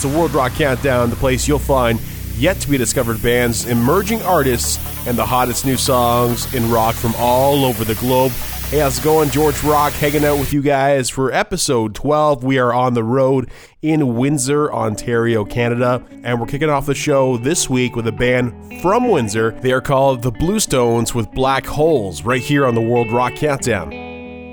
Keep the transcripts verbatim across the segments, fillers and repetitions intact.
It's the World Rock Countdown, the place you'll find yet-to-be-discovered bands, emerging artists, and the hottest new songs in rock from all over the globe. Hey, how's it going? George Rock hanging out with you guys for episode twelve. We are on the road in Windsor, Ontario, Canada, and we're kicking off the show this week with a band from Windsor. They are called the Bluestones with Black Holes, right here on the World Rock Countdown.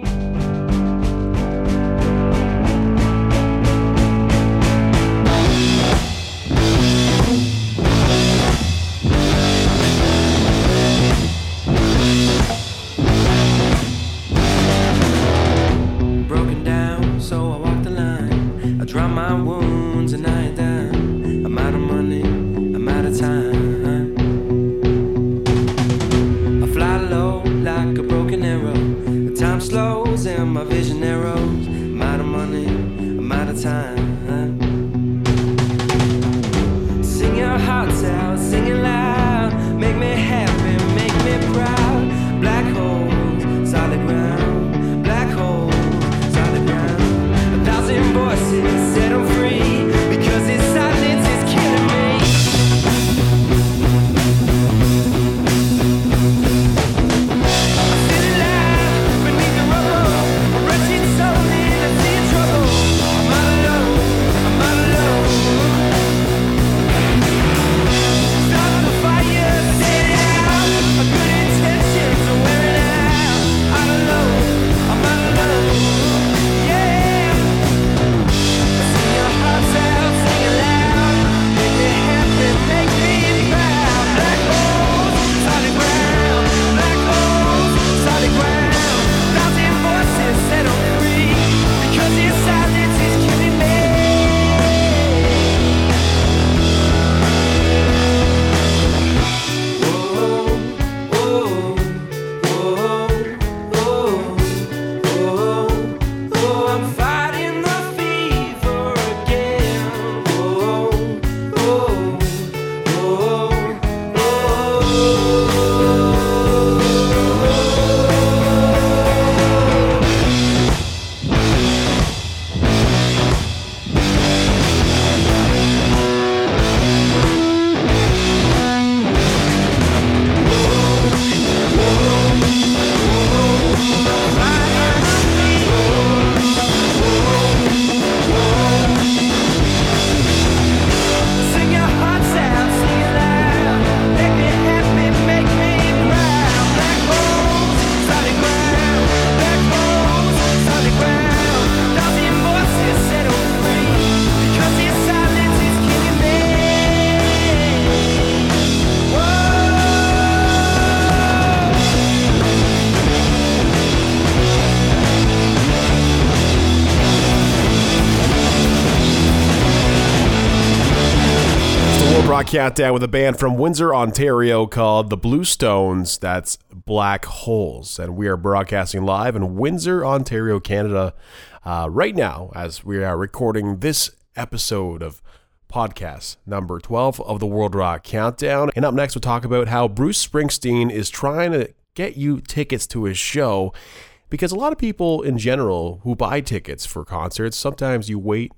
Countdown with a band from Windsor, Ontario called the Bluestones. That's Black Holes. And we are broadcasting live in Windsor, Ontario, Canada uh, right now as we are recording this episode of podcast number twelve of the World Rock Countdown. And up next, we'll talk about how Bruce Springsteen is trying to get you tickets to his show, because a lot of people in general who buy tickets for concerts, sometimes you wait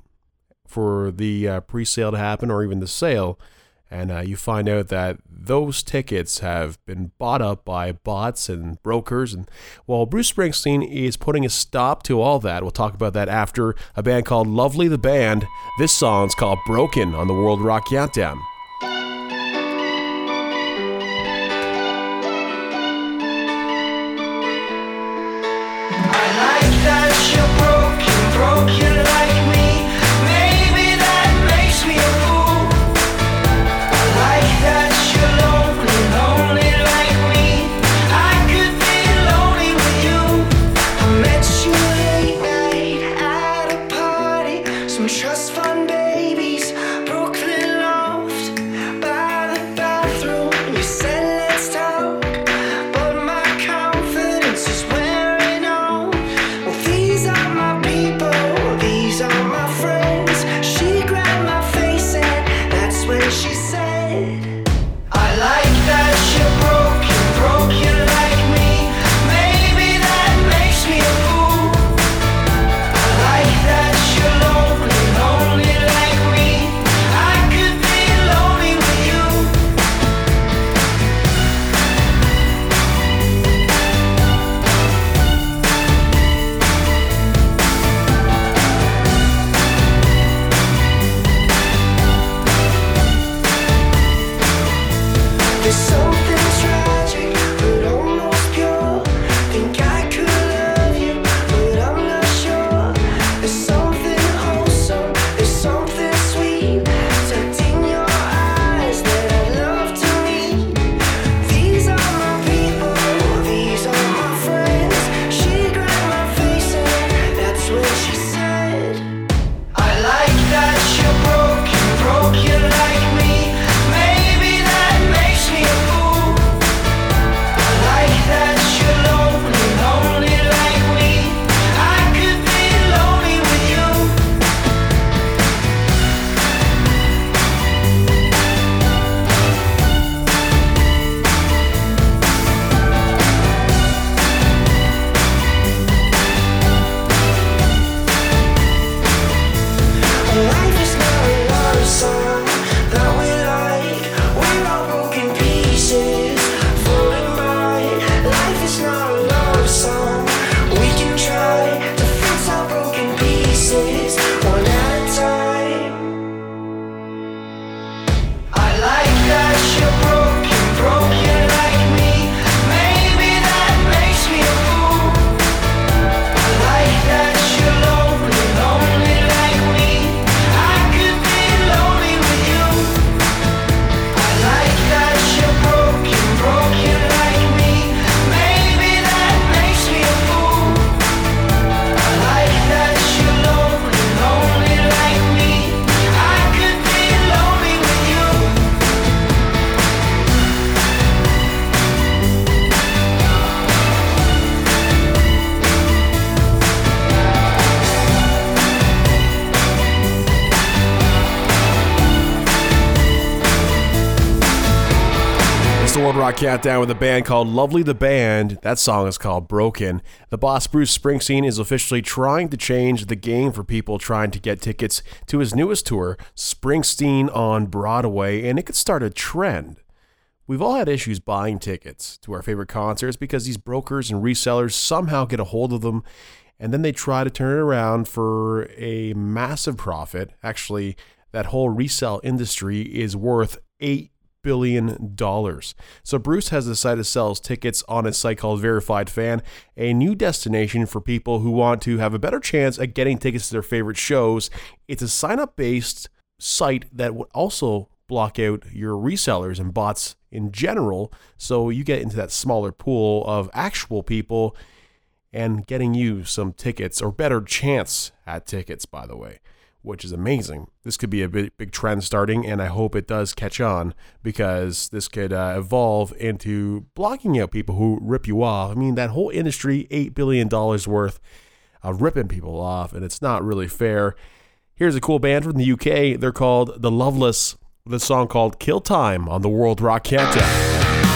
for the uh, pre-sale to happen or even the sale, and uh, you find out that those tickets have been bought up by bots and brokers. And well, Bruce Springsteen is putting a stop to all that. We'll talk about that after a band called Lovely the Band. This song's called Broken on the World Rock Countdown. I like that you're broken, broken like me. Maybe that makes me a fool. I like that you're lonely, lonely like me. I could be lonely with you. I met you late night at a party. Some trust fund babies, Brooklyn loft. World Rock Countdown with a band called Lovely the Band. That song is called Broken. The boss Bruce Springsteen is officially trying to change the game for people trying to get tickets to his newest tour, Springsteen on Broadway, and it could start a trend. We've all had issues buying tickets to our favorite concerts because these brokers and resellers somehow get a hold of them, and then they try to turn it around for a massive profit. Actually, that whole resale industry is worth eight billion dollars. So Bruce has decided to sell his tickets on his site called Verified Fan, a new destination for people who want to have a better chance at getting tickets to their favorite shows. It's a sign-up based site that would also block out your resellers and bots in general, so you get into that smaller pool of actual people and getting you some tickets, or better chance at tickets, by the way, which is amazing. This could be a big, big trend starting, and I hope it does catch on, because this could uh, evolve into blocking out people who rip you off. I mean, that whole industry, eight billion dollars worth of ripping people off, and it's not really fair. Here's a cool band from the U K. They're called The Loveless, with a song called Kill Time on the World Rock Countdown.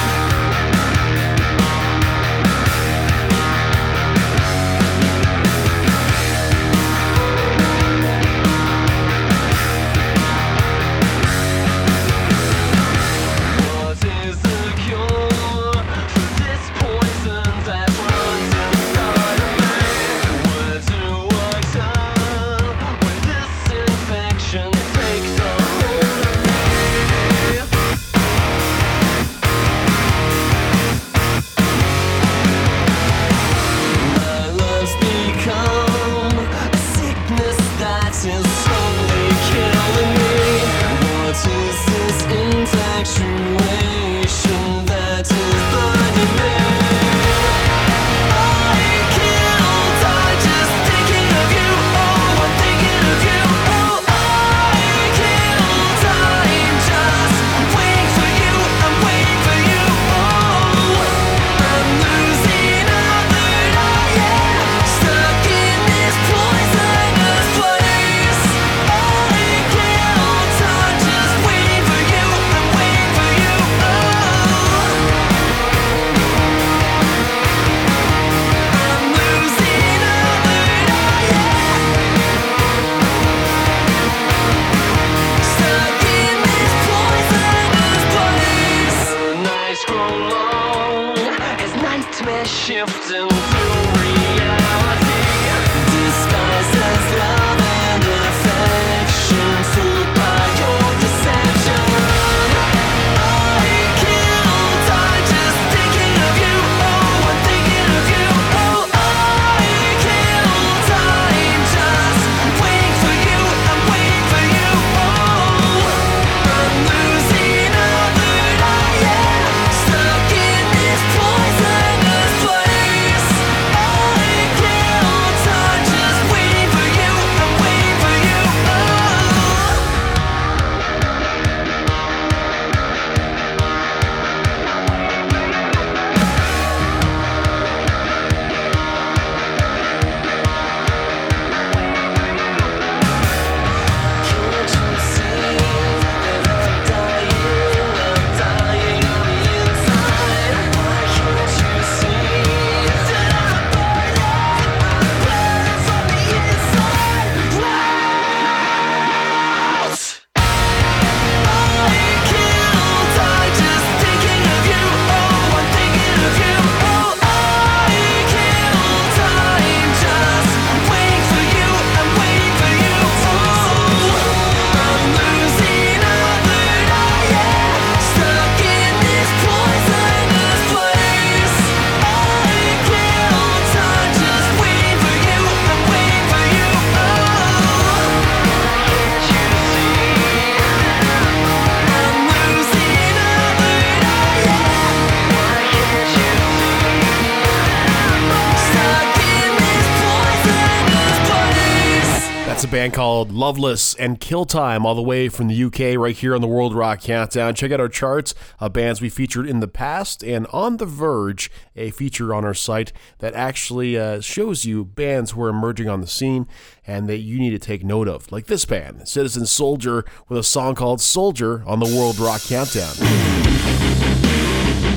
A band called Loveless and Kill Time, all the way from the U K, right here on the World Rock Countdown. Check out our charts of bands we featured in the past, and On The Verge, a feature on our site that actually uh, shows you bands who are emerging on the scene and that you need to take note of, like this band, Citizen Soldier, with a song called Soldier on the World Rock Countdown.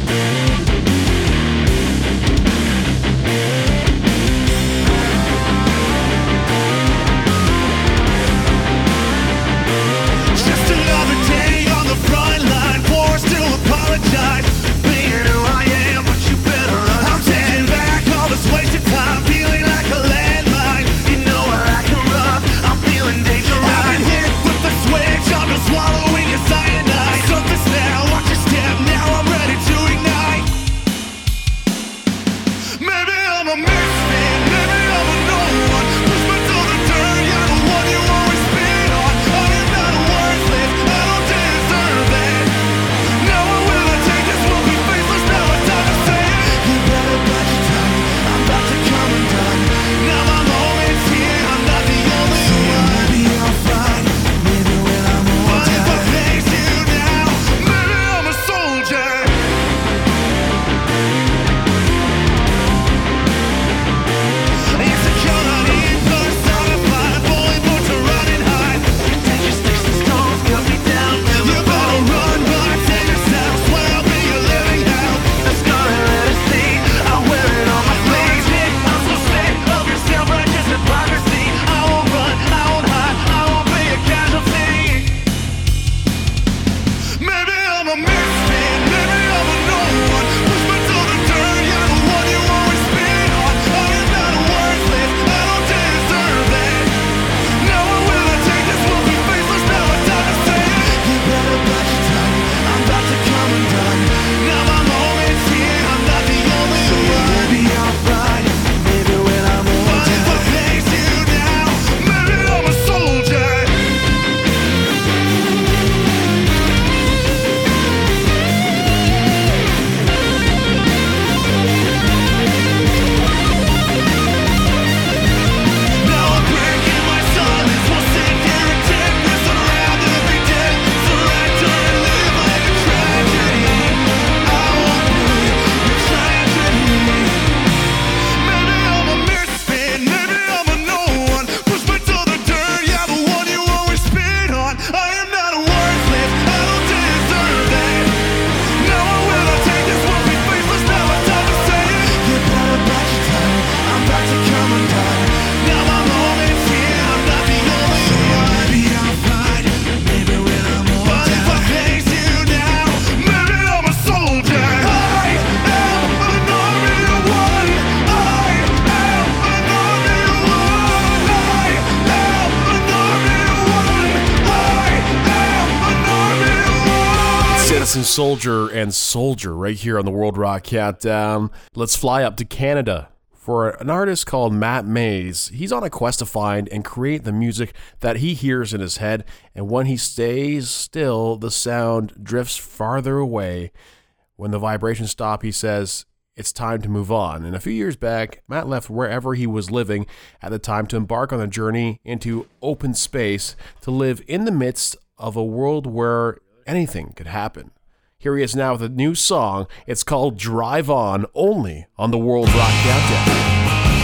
Jason Soldier and Soldier right here on the World Rock Countdown. Let's fly up to Canada for an artist called Matt Mays. He's on a quest to find and create the music that he hears in his head, and when he stays still, the sound drifts farther away. When the vibrations stop, he says, it's time to move on. And a few years back, Matt left wherever he was living at the time to embark on a journey into open space to live in the midst of a world where anything could happen. Here he is now with a new song. It's called Drive On, only on the World Rock Countdown.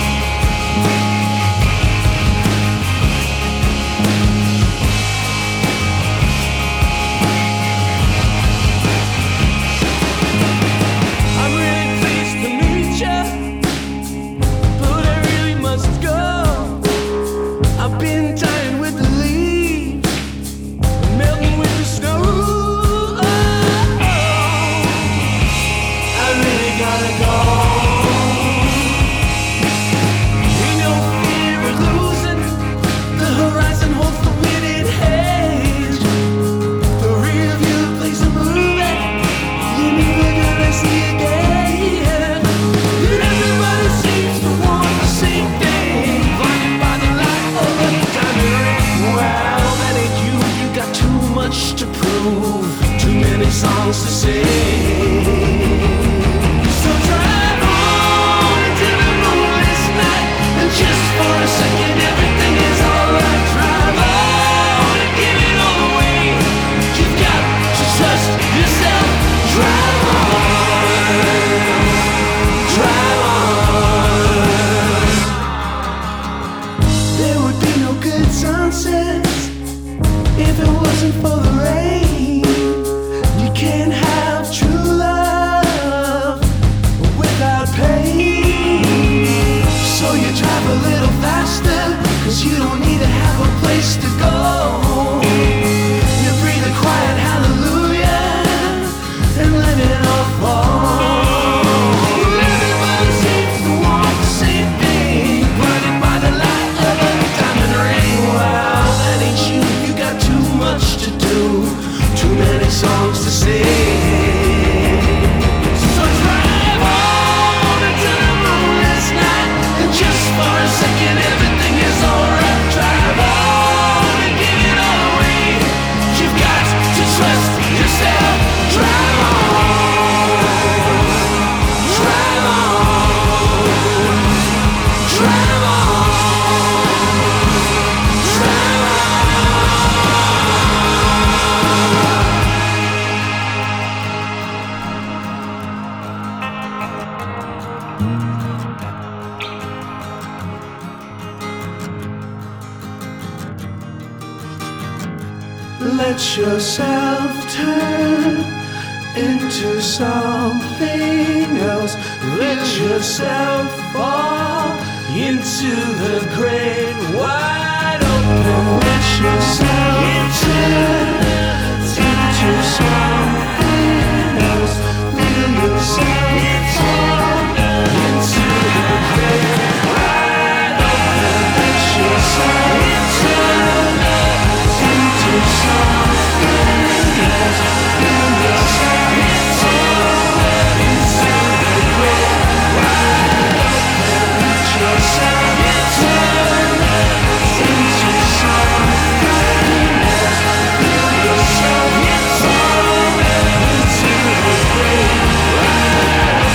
Songs to sing. So drive on into the moonless night, and just for a second everything is alright. Drive on and give it all away. You've got to trust yourself. Drive on, drive on. There would be no good sunsets if it wasn't for the rain. Can't have true love without pain. So you drive a little faster, cause you don't need to have a place to go. You breathe a quiet hallelujah and let it all fall. Everybody seems to want the same thing, blinded by the light of a diamond ring. Wow, that ain't you, you got too much to do, too many songs to sing. So drive on into the moonless night, and just for a second everything is alright. Drive on and give it all away. You've got to trust yourself. Drive on, drive on, drive on, drive on. Let yourself turn into something else. Let yourself fall into the great wide open. Let yourself turn into something else. Feel yourself fall into the great wide open. Let yourself turn into something else. Feel yourself fall into the great wide open. Let yourself turn into something else. Feel yourself fall into the great wide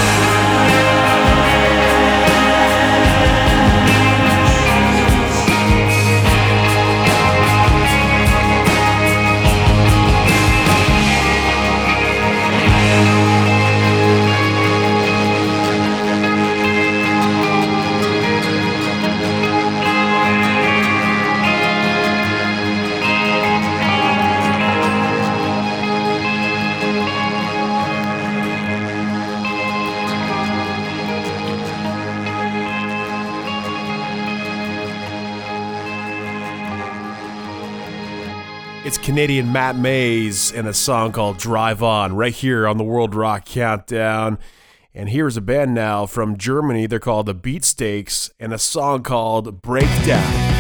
It's Canadian Matt Mays and a song called Drive On right here on the World Rock Countdown. And here's a band now from Germany. They're called the Beatsteaks and a song called Breakdown.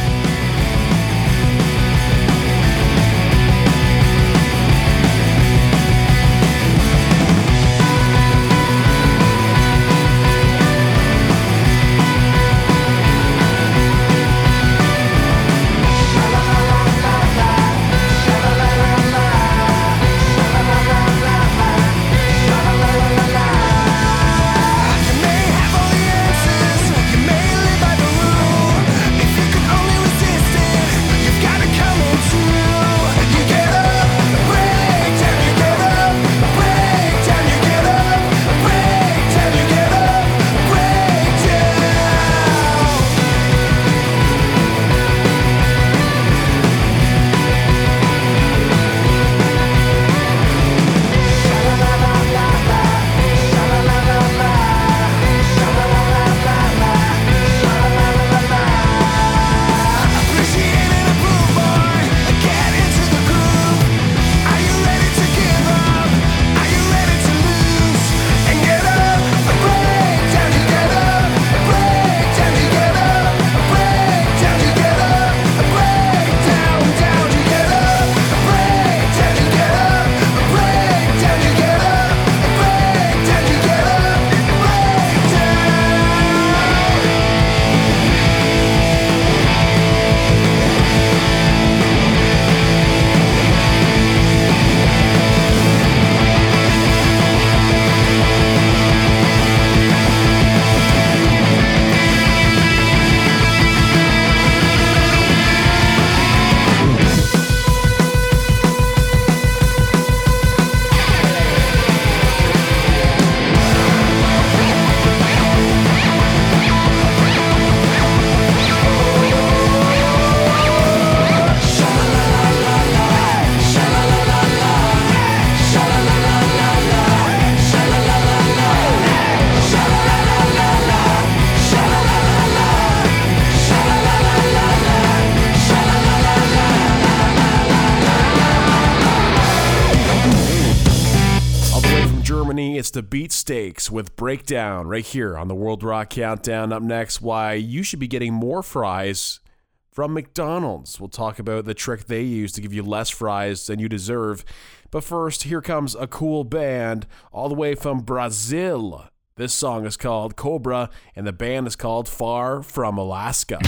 It's the Beatsteaks with Breakdown right here on the World Rock Countdown. Up next, why you should be getting more fries from McDonald's. We'll talk about the trick they use to give you less fries than you deserve. But first, here comes a cool band all the way from Brazil. This song is called Cobra, and the band is called Far From Alaska.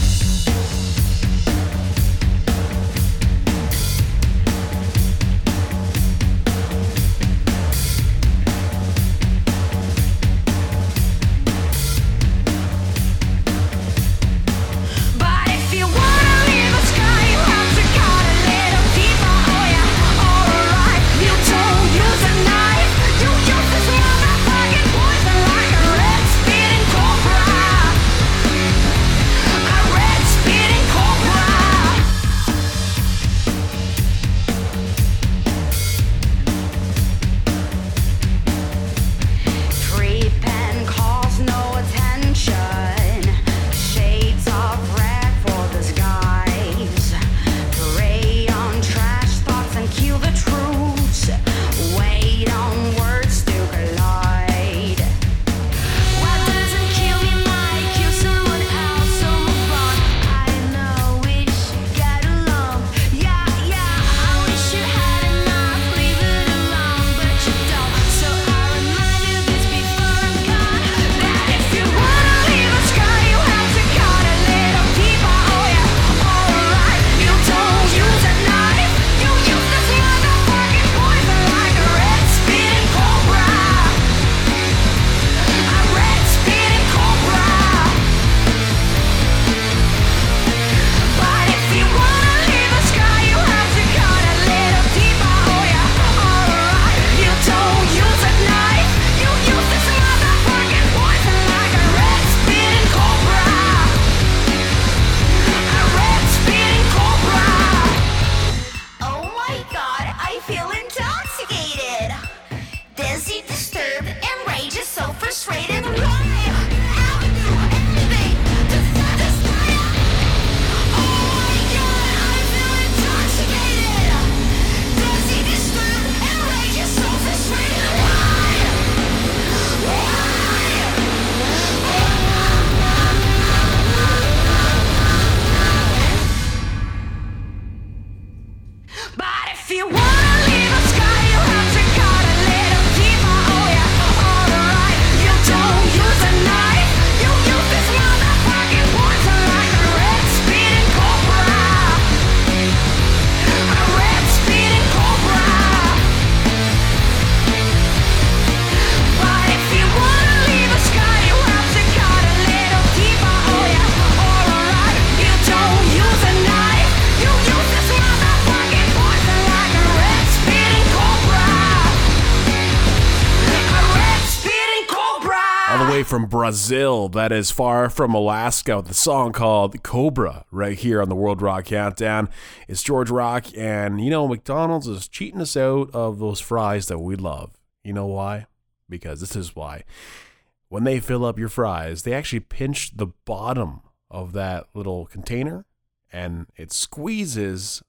From Brazil, that is Far From Alaska, with the song called Cobra right here on the World Rock Countdown. It's George Rock, and you know, McDonald's is cheating us out of those fries that we love. You know why? Because this is why. When they fill up your fries, they actually pinch the bottom of that little container, and it squeezes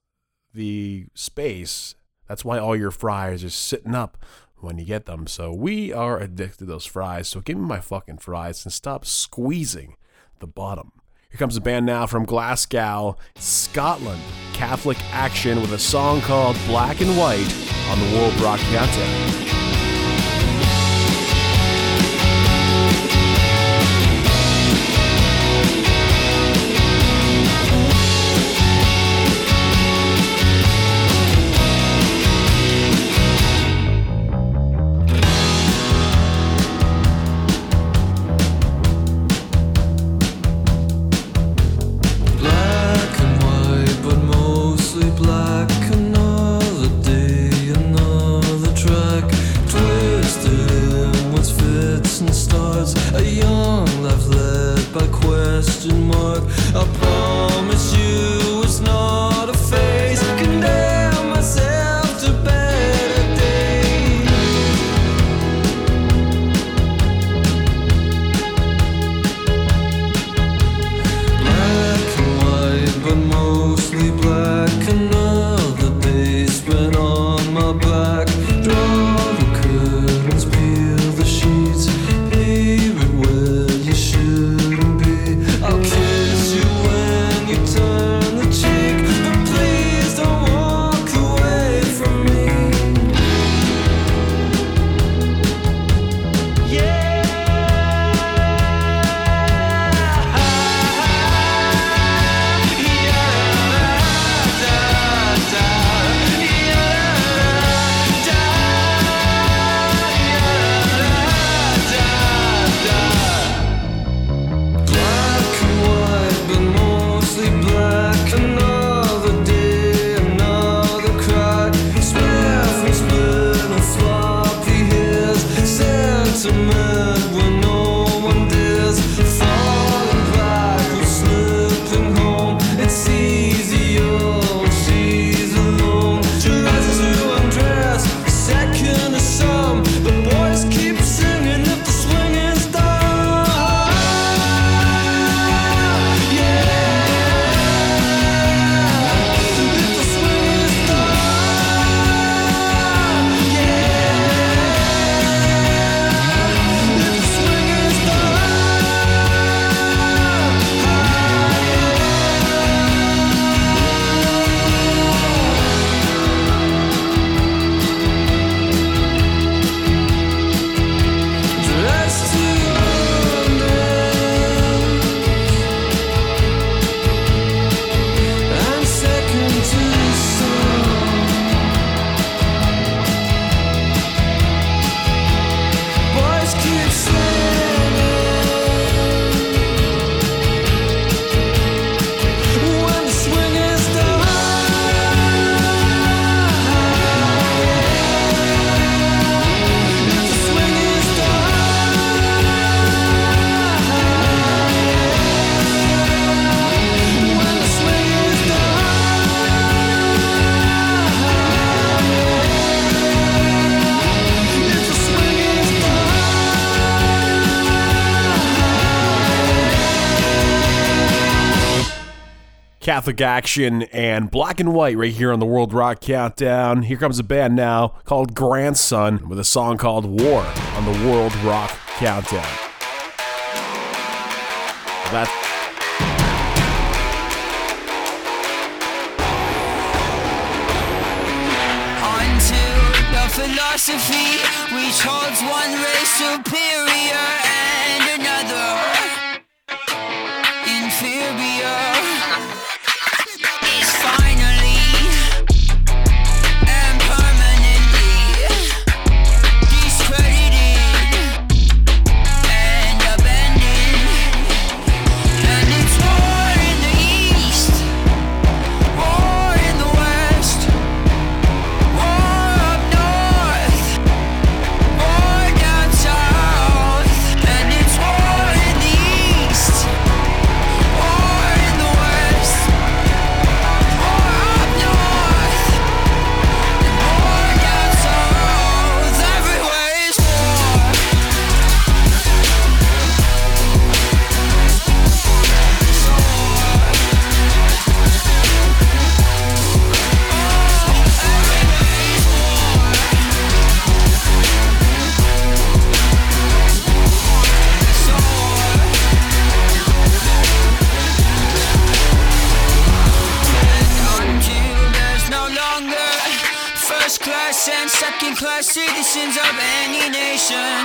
the space. That's why all your fries are sitting up when you get them. So we are addicted to those fries. So give me my fucking fries and stop squeezing the bottom. Here comes a band now from Glasgow, Scotland, Catholic Action, with a song called Black and White on the World Rock Countdown. Draw the curtains, peel the Catholic Action and Black and White right here on the World Rock Countdown. Here comes a band now called Grandson with a song called War on the World Rock Countdown. That's philosophy, which holds one race superior and another inferior, is finally and permanently discredited and abandoned. And it's war in the east, war in the west, war up north, war down south. And it's war in the east, war in the west, war up north, and war down south. Everywhere is war. Until there's no longer first class and second class citizens of any nation.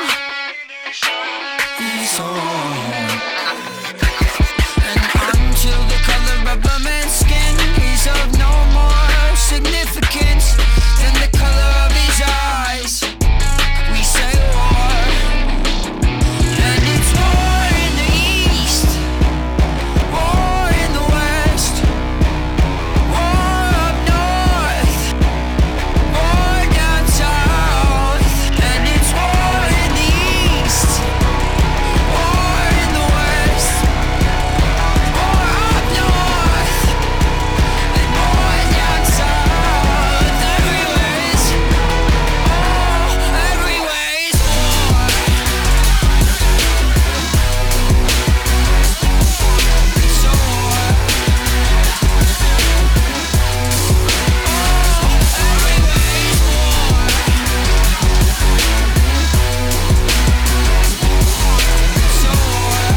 It's on. And until the color of a man's skin is of no more significance than the color of his eyes, we say war. And it's war in the east, war in the west, war up north, war down south. And it's war in the east, war in the west, war up north, and war down south. Everywhere is war, everywhere is war. It's a war. Everywhere is war. It's a war.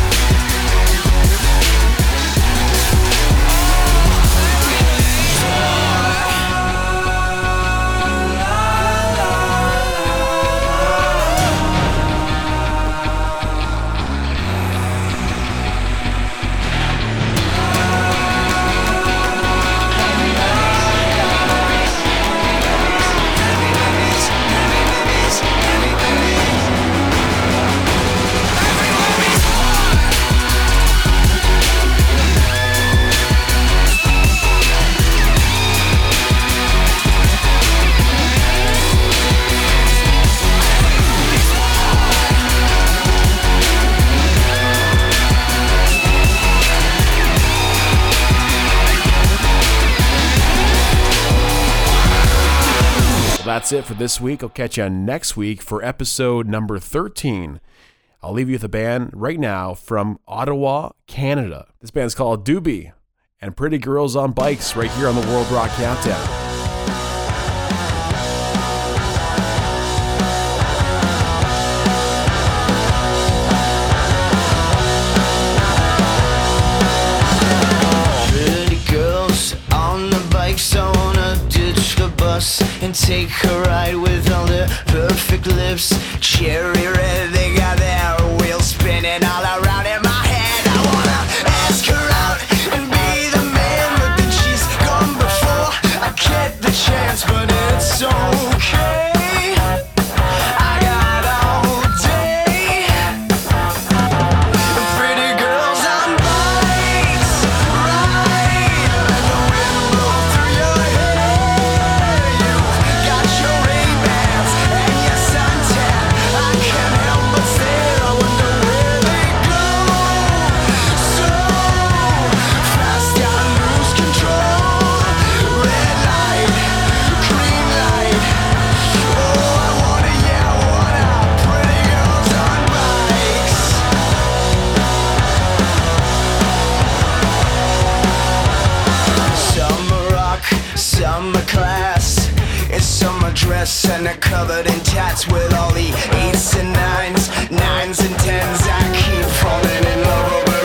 That's it for this week. I'll catch you next week for episode number thirteen. I'll leave you with a band right now from Ottawa, Canada. This band's called Doobie and Pretty Girls on Bikes right here on the World Rock Countdown. Pretty girls on the bikes, I wanna ditch the bus and take a ride with all their perfect lips. Cherry red, they got their wheels spinning all around in my head. I wanna ask her out and be the man, but then she's gone before I get the chance. But it's okay, I got all day. Pretty girls on bikes, ride, let the wind blow through your hair. You got your Ray-Bans and your suntan. I can't help but stare, I wonder where they go. stripes on my dress and they're covered in tats with all the eights and nines, nines and tens. I keep falling in love over